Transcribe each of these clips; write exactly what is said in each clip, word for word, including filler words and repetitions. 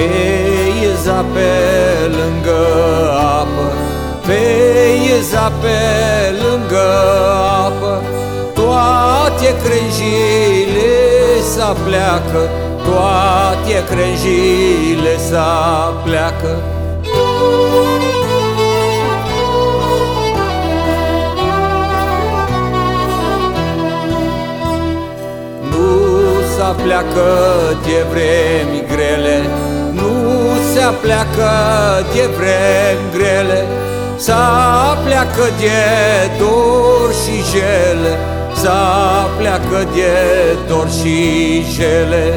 Pe ieza pe lângă apă, pe ieza pe lângă apă, toate crengile s-apleacă, toate crengile s-apleacă. S-apleacă de vremi grele, nu se apleacă de vremi grele, s-apleacă de dor și jele, s-apleacă de dor și jele.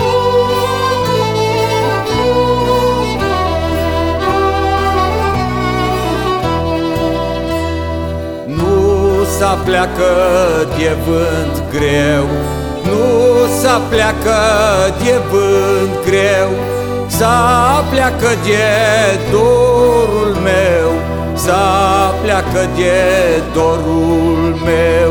Nu s-apleacă de vânt greu, nu s-apleacă de vânt greu, s-apleacă de dorul meu, s-apleacă de dorul meu.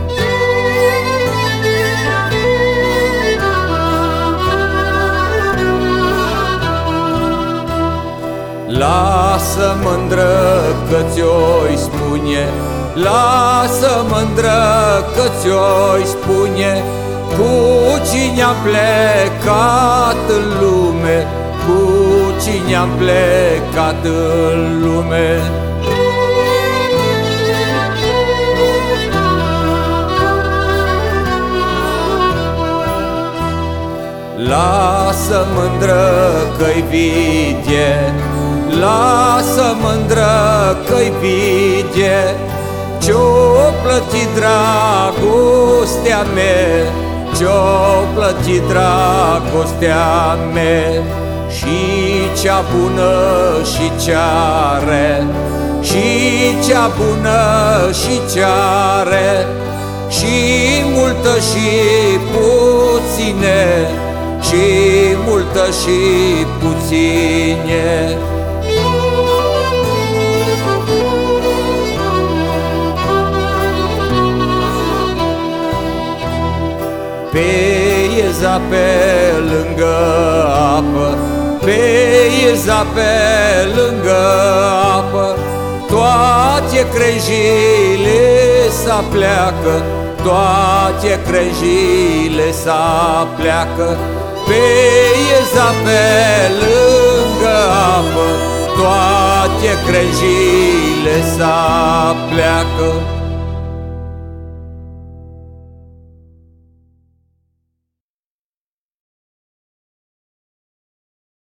Lasă mândră că ți-o-i spune, lasă mândră că ți-o-i spune, cu cine-am plecat în lume, cu cine-am plecat în lume. Lasă mândră că-i vidie, lasă mândră că-i vidie, ce-o plătit dragostea mea, ce-o plătit dragostea mea. Și cea bună și cea rea, și cea bună și cea rea, și multă și puține, și multă și puține. Pe ieza pe lângă apă, pe ieza pe lângă apă, toate crengile s-apleacă, toate crengile s-apleacă. Pe ieza pe lângă apă, toate crengile s-apleacă.